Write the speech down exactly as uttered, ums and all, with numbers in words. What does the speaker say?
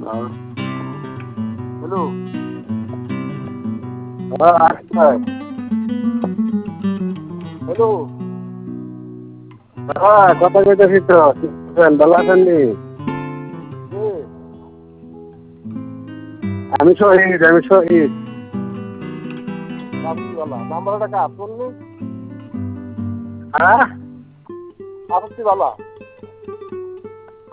Hello, hello, কথা কইতেছি তো ভালো আছেন নি? আমি শহীদ আমি শহীদ রাত্রিবেলা নাম্বার টাকা শুনলি হ্যাঁ রাত্রিবেলা